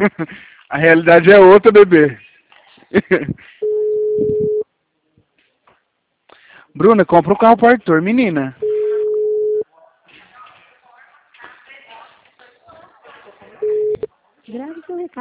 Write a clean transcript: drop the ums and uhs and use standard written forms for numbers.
A realidade é outra, bebê. Bruna, compra um carro pro Arthur, menina. Grave seu recado.